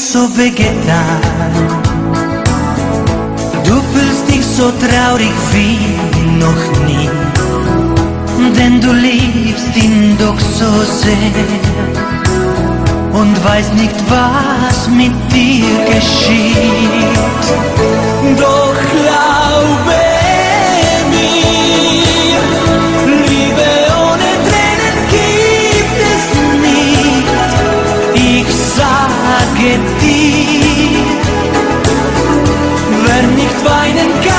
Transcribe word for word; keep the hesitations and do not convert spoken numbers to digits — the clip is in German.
so wehgetan. Du fühlst dich so traurig wie noch nie, denn du liebst ihn doch so sehr und weißt nicht, was mit dir geschieht. Doch glaube mir, Liebe ohne Tränen gibt es nicht. Ich sage dir, wer nicht weinen kann,